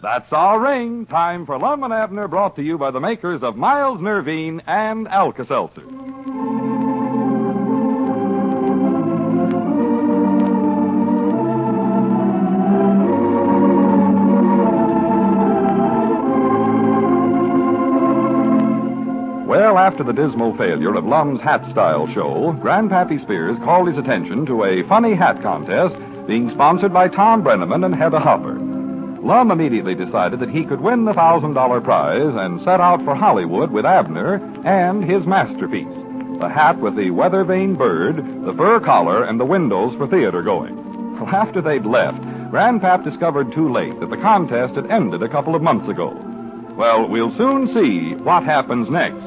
That's our ring. Time for Lum and Abner, brought to you by the makers of Miles Nervine and Alka-Seltzer. Well, after the dismal failure of Lum's hat style show, Grandpappy Spears called his attention to a funny hat contest being sponsored by Tom Brenneman and Hedda Hopper. Lum immediately decided that he could win the $1,000 prize and set out for Hollywood with Abner and his masterpiece, the hat with the weather-vane bird, the fur collar, and the windows for theater going. Well, after they'd left, Grandpap discovered too late that the contest had ended a couple of months ago. Well, we'll soon see what happens next.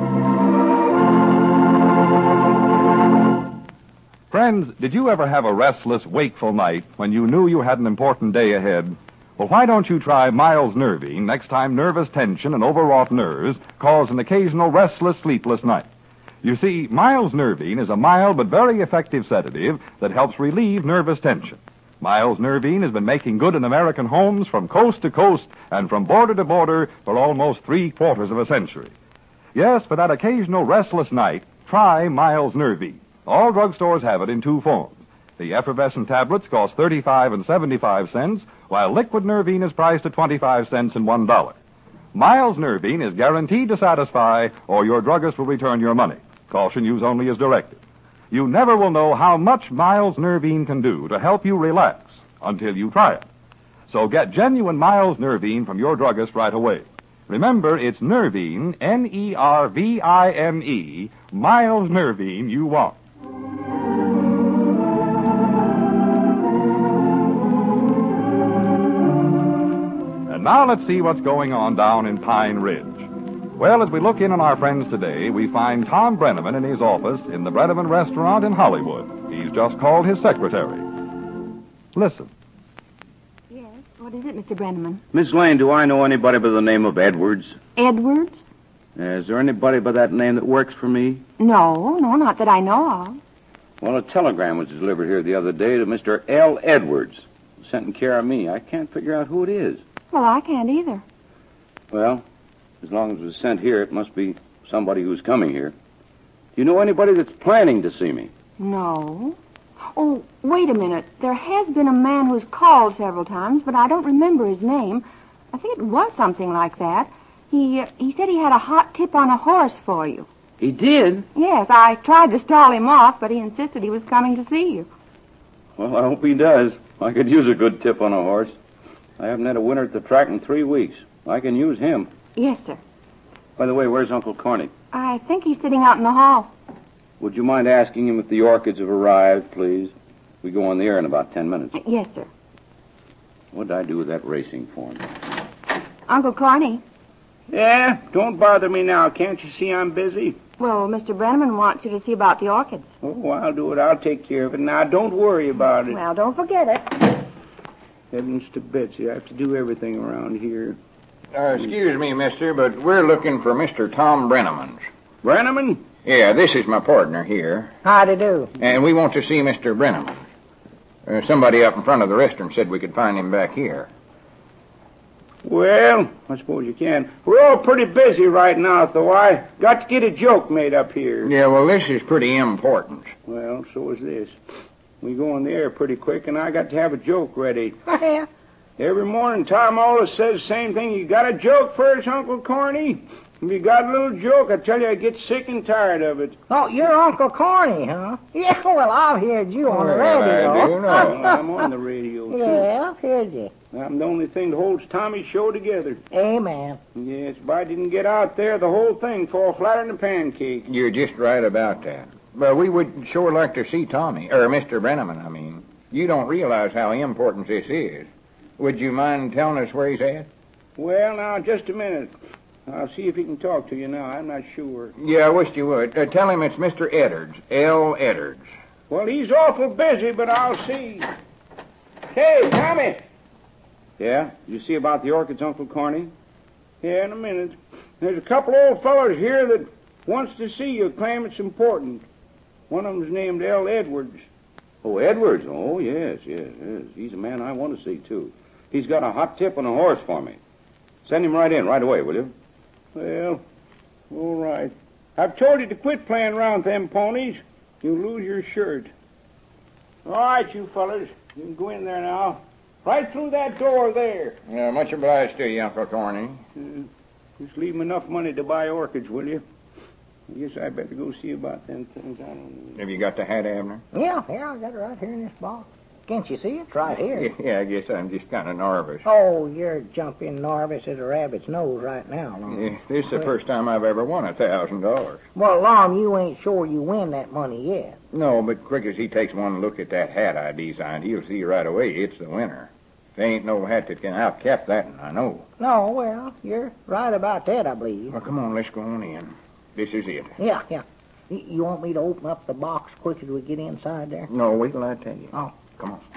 Friends, did you ever have a restless, wakeful night when you knew you had an important day ahead? Well, why don't you try Miles Nervine next time nervous tension and overwrought nerves cause an occasional restless, sleepless night? You see, Miles Nervine is a mild but very effective sedative that helps relieve nervous tension. Miles Nervine has been making good in American homes from coast to coast and from border to border for almost 3/4 of a century. Yes, for that occasional restless night, try Miles Nervine. All drugstores have it in two forms. The effervescent tablets cost 35 and 75 cents, while liquid Nervine is priced at 25 cents and $1. Miles Nervine is guaranteed to satisfy, or your druggist will return your money. Caution, use only as directed. You never will know how much Miles Nervine can do to help you relax until you try it. So get genuine Miles Nervine from your druggist right away. Remember, it's Nervine, Nervine, Miles Nervine you want. And now let's see what's going on down in Pine Ridge. Well, as we look in on our friends today, we find Tom Brenneman in his office in the Brenneman Restaurant in Hollywood. He's just called his secretary. Listen. Yes, what is it, Mr. Brenneman? Miss Lane, do I know anybody by the name of Edwards? Edwards? Is there anybody by that name that works for me? No, not that I know of. Well, a telegram was delivered here the other day to Mr. L. Edwards. Sent in care of me. I can't figure out who it is. Well, I can't either. Well, as long as it was sent here, it must be somebody who's coming here. Do you know anybody that's planning to see me? No. Oh, wait a minute. There has been a man who's called several times, but I don't remember his name. I think it was something like that. He said he had a hot tip on a horse for you. He did? Yes, I tried to stall him off, but he insisted he was coming to see you. Well, I hope he does. I could use a good tip on a horse. I haven't had a winter at the track in 3 weeks. I can use him. Yes, sir. By the way, where's Uncle Corny? I think he's sitting out in the hall. Would you mind asking him if the orchids have arrived, please? We go on the air in about 10 minutes. Yes, sir. What did I do with that racing form? Uncle Corny. Yeah, don't bother me now. Can't you see I'm busy? Well, Mr. Brenneman wants you to see about the orchids. Oh, I'll do it. I'll take care of it. Now, don't worry about it. Well, don't forget it. Heavens to Betsy, I have to do everything around here. Excuse me, mister, but we're looking for Mr. Tom Brenneman. Brenneman? Yeah, this is my partner here. Howdy do. And we want to see Mr. Brenneman. Somebody up in front of the restaurant said we could find him back here. Well, I suppose you can. We're all pretty busy right now, though. I got to get a joke made up here. Yeah, well, this is pretty important. Well, so is this. We go on the air pretty quick, and I got to have a joke ready. Yeah. Every morning, Tom always says the same thing. You got a joke for us, Uncle Corny? If you got a little joke, I tell you, I get sick and tired of it. Oh, you're Uncle Corny, huh? Yeah, well, I've heard you on the radio. I do know. Well, I'm on the radio, too. Yeah, I've heard you. I'm the only thing that holds Tommy's show together. Amen. Yes, if I didn't get out there, the whole thing fall flatter than a pancake. You're just right about that. But we would sure like to see Tommy, or Mr. Brenneman, I mean. You don't realize how important this is. Would you mind telling us where he's at? Well, now, just a minute. I'll see if he can talk to you now. I'm not sure. Yeah, I wish you would. Tell him it's Mr. Edwards, L. Edwards. Well, he's awful busy, but I'll see. Hey, Tommy! Yeah? You see about the orchids, Uncle Corny? Yeah, in a minute. There's a couple old fellows here that wants to see you, claim it's important. One of them's named L. Edwards. Oh, Edwards? Oh, yes. He's a man I want to see, too. He's got a hot tip and a horse for me. Send him right in, right away, will you? Well, all right. I've told you to quit playing around with them ponies. You'll lose your shirt. All right, you fellas. You can go in there now. Right through that door there. Yeah, much obliged to you, Uncle Corny. Just leave 'em enough money to buy orchids, will you? I guess I better go see about them things. I don't know. Have you got the hat, Abner? Yeah, I got it right here in this box. Can't you see it? It's right here. Yeah, I guess I'm just kind of nervous. Oh, you're jumping nervous as a rabbit's nose right now, Lom. Yeah, this is the first time I've ever won $1,000. Well, Lom, you ain't sure you win that money yet. No, but quick as he takes one look at that hat I designed, he'll see right away it's the winner. There ain't no hat that can outcap that one, I know. No, well, you're right about that, I believe. Well, come on, let's go on in. This is it. Yeah. You want me to open up the box quick as we get inside there? No, wait till I tell you. Oh. Come on.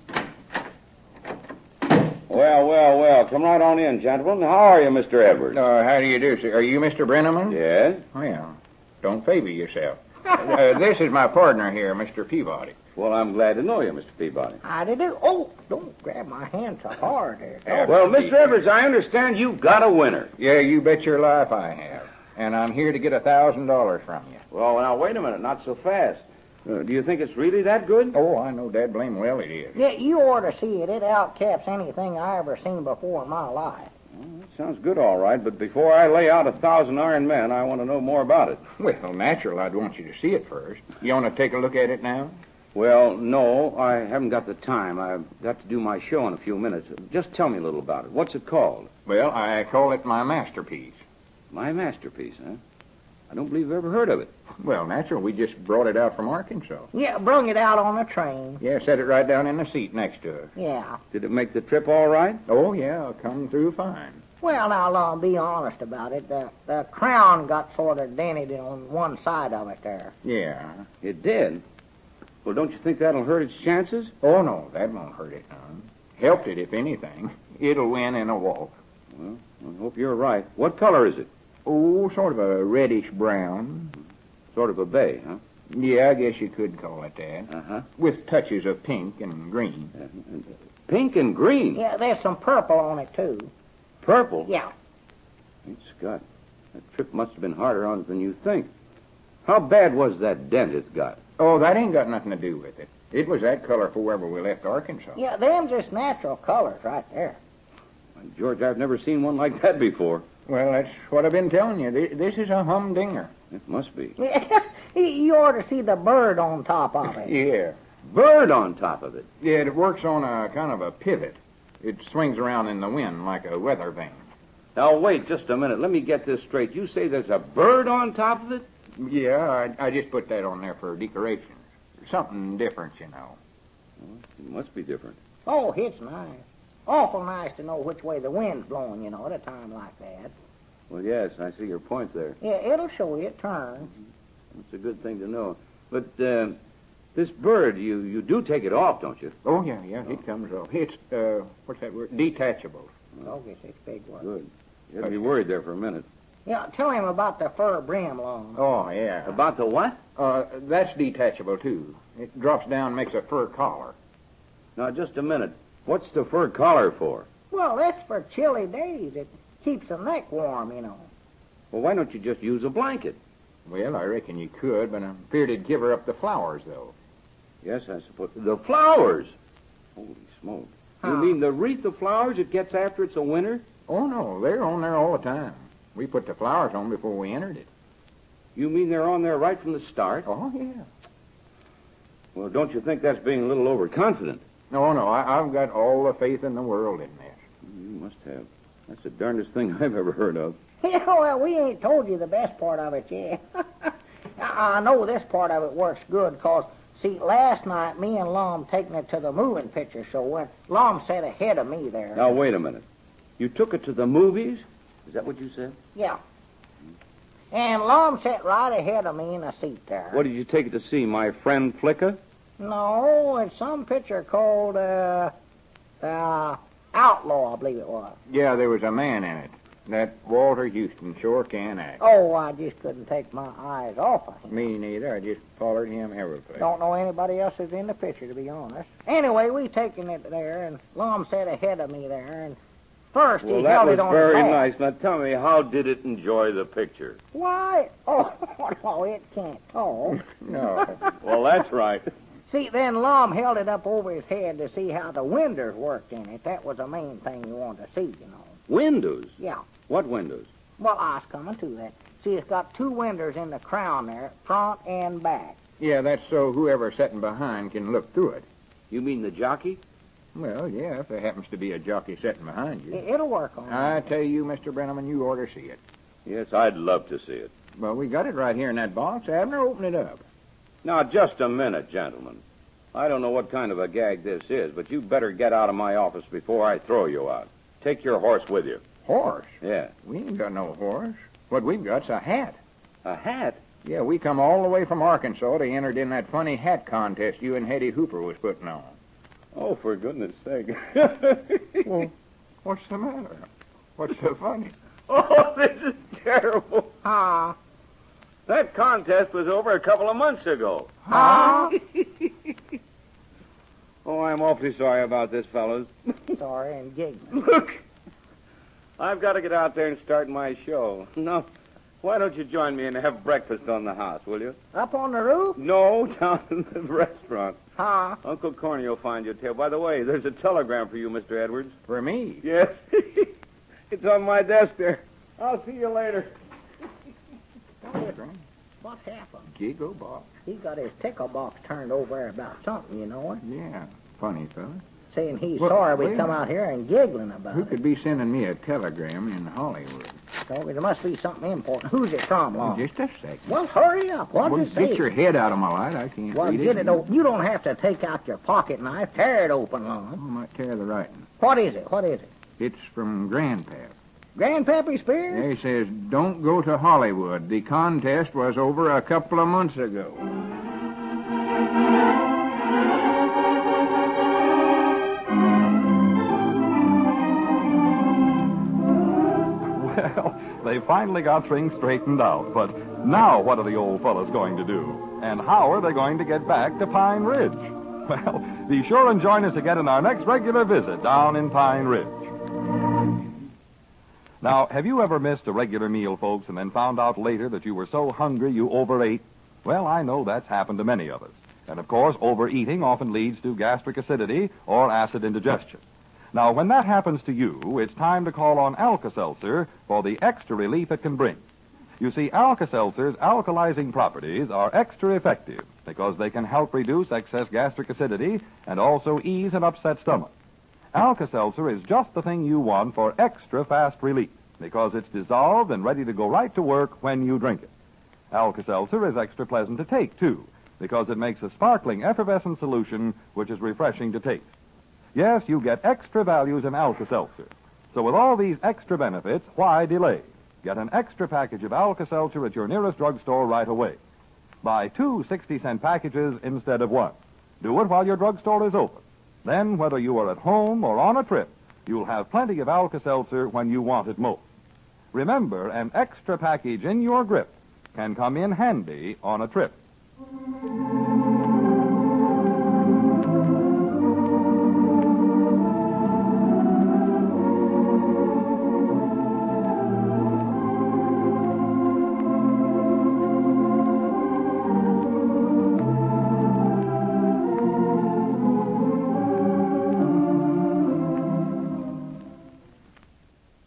Well. Come right on in, gentlemen. How are you, Mr. Edwards? How do you do, sir? Are you Mr. Brenneman? Yes? Well, don't favor yourself. This is my partner here, Mr. Peabody. Well, I'm glad to know you, Mr. Peabody. Howdy do. Oh, don't grab my hand so hard there. Well, Mr. Edwards, I understand you've got a winner. Yeah, you bet your life I have. And I'm here to get $1,000 from you. Well, now, wait a minute. Not so fast. Do you think it's really that good? Oh, I know that blame well it is. Yeah, you ought to see it. It outcaps anything I ever seen before in my life. Well, that sounds good, all right. But before I lay out 1,000 iron men, I want to know more about it. Well, natural, I'd want you to see it first. You want to take a look at it now? Well, no, I haven't got the time. I've got to do my show in a few minutes. Just tell me a little about it. What's it called? Well, I call it my masterpiece. My masterpiece, huh? I don't believe I've ever heard of it. Well, natural, we just brought it out from Arkansas. Yeah, brung it out on a train. Yeah, set it right down in the seat next to us. Yeah. Did it make the trip all right? Oh, yeah, come through fine. Well, now, Lom, be honest about it. The crown got sort of dented on one side of it there. Yeah. It did? Well, don't you think that'll hurt its chances? Oh, no, that won't hurt it none. Helped it, if anything. It'll win in a walk. Well, I hope you're right. What color is it? Oh, sort of a reddish brown. Sort of a bay, huh? Yeah, I guess you could call it that. Uh-huh. With touches of pink and green. Pink and green? Yeah, there's some purple on it, too. Purple? Yeah. Great Scott. That trip must have been harder on it than you think. How bad was that dent it's got? Oh, that ain't got nothing to do with it. It was that color wherever we left Arkansas. Yeah, them just natural colors right there. By George, I've never seen one like that before. Well, that's what I've been telling you. This is a humdinger. It must be. You ought to see the bird on top of it. Yeah. Bird on top of it. Yeah, it works on a kind of a pivot. It swings around in the wind like a weather vane. Now, wait just a minute. Let me get this straight. You say there's a bird on top of it? Yeah, I just put that on there for decoration. Something different, you know. Well, it must be different. Oh, it's nice. Awful nice to know which way the wind's blowing, you know, at a time like that. Well, yes, I see your point there. Yeah, it'll show you it turns. It's a good thing to know. But this bird, you do take it off, don't you? Oh, yeah, it comes off. It's, what's that word? Detachable. Oh, guess it's big one. Good. You had me worried there for a minute. Yeah, tell him about the fur brim, Lom. Oh, yeah. About the what? That's detachable, too. It drops down and makes a fur collar. Now, just a minute. What's the fur collar for? Well, that's for chilly days. It keeps the neck warm, you know. Well, why don't you just use a blanket? Well, I reckon you could, but I'm feared it'd give her up the flowers, though. Yes, I suppose. The flowers! Holy smoke. You Huh. mean the wreath of flowers it gets after it's a winter? Oh, no, they're on there all the time. We put the flowers on before we entered it. You mean they're on there right from the start? Oh, yeah. Well, don't you think that's being a little overconfident? No, I've got all the faith in the world in this. You must have. That's the darndest thing I've ever heard of. Yeah, well, we ain't told you the best part of it yet. I know this part of it works good, 'cause, see, last night me and Lom taken it to the moving picture show, and Lom sat ahead of me there. Now, wait a minute. You took it to the movies? Is that what you said? Yeah. And Lom sat right ahead of me in a seat there. What did you take it to see, My Friend Flicka? No, it's some picture called, Outlaw, I believe it was. Yeah, there was a man in it. That Walter Houston sure can act. Oh, I just couldn't take my eyes off of him. Me neither. I just followed him every place. Don't know anybody else is in the picture, to be honest. Anyway, we taken it there, and Lom sat ahead of me there, and first Well, he that held was it on very the nice. Now tell me, how did it enjoy the picture? Why? Oh, no, it can't talk. No. Well, that's right. See, then Lom held it up over his head to see how the windows worked in it. That was the main thing you wanted to see, you know. Windows? Yeah. What windows? Well, I was coming to that. See, it's got two windows in the crown there, front and back. Yeah, that's so whoever's sitting behind can look through it. You mean the jockey? Well, yeah, if there happens to be a jockey sitting behind you. It'll work on I that. tell you, Mr. Brenneman, you ought to see it. Yes, I'd love to see it. Well, we got it right here in that box. Abner, open it up. Now, just a minute, gentlemen. I don't know what kind of a gag this is, but you better get out of my office before I throw you out. Take your horse with you. Horse? Yeah. We ain't got no horse. What we've got's a hat. A hat? Yeah, we come all the way from Arkansas to enter in that funny hat contest you and Hetty Hooper was putting on. Oh, for goodness sake. Well, what's the matter? What's so funny? Oh, this is terrible. Huh? That contest was over a couple of months ago. Huh? Oh, I'm awfully sorry about this, fellows. Sorry, and giggling. Look, I've got to get out there and start my show. No, why don't you join me and have breakfast on the house, will you? Up on the roof? No, down in the restaurant. Huh? Uncle Corny will find you a table. By the way, there's a telegram for you, Mr. Edwards. For me? Yes. It's on my desk there. I'll see you later. What happened? Giggle box. He got his tickle box turned over about something, you know it? Yeah, funny fella. Saying he's Well, sorry we wait a come minute. out here and giggling about Who it. could be sending me a telegram in Hollywood? So there must be something important. Who's it from, Lom? Just a second. Well, hurry up. What Well, does it say? get your head out of my light. I can't Well, read get it. it open. You don't have to take out your pocket knife. Tear it open, I Lom. might tear the writing. What is it? What is it? It's from Grandpap. Grandpappy Spears? He says, don't go to Hollywood. The contest was over a couple of months ago. Well, they finally got things straightened out, but now what are the old fellas going to do? And how are they going to get back to Pine Ridge? Well, be sure and join us again in our next regular visit down in Pine Ridge. Now, have you ever missed a regular meal, folks, and then found out later that you were so hungry you overate? Well, I know that's happened to many of us. And, of course, overeating often leads to gastric acidity or acid indigestion. Now, when that happens to you, it's time to call on Alka-Seltzer for the extra relief it can bring. You see, Alka-Seltzer's alkalizing properties are extra effective because they can help reduce excess gastric acidity and also ease an upset stomach. Alka-Seltzer is just the thing you want for extra fast relief because it's dissolved and ready to go right to work when you drink it. Alka-Seltzer is extra pleasant to take, too, because it makes a sparkling, effervescent solution which is refreshing to taste. Yes, you get extra values in Alka-Seltzer. So with all these extra benefits, why delay? Get an extra package of Alka-Seltzer at your nearest drugstore right away. Buy 2 60-cent packages instead of 1. Do it while your drugstore is open. Then, whether you are at home or on a trip, you'll have plenty of Alka-Seltzer when you want it most. Remember, an extra package in your grip can come in handy on a trip.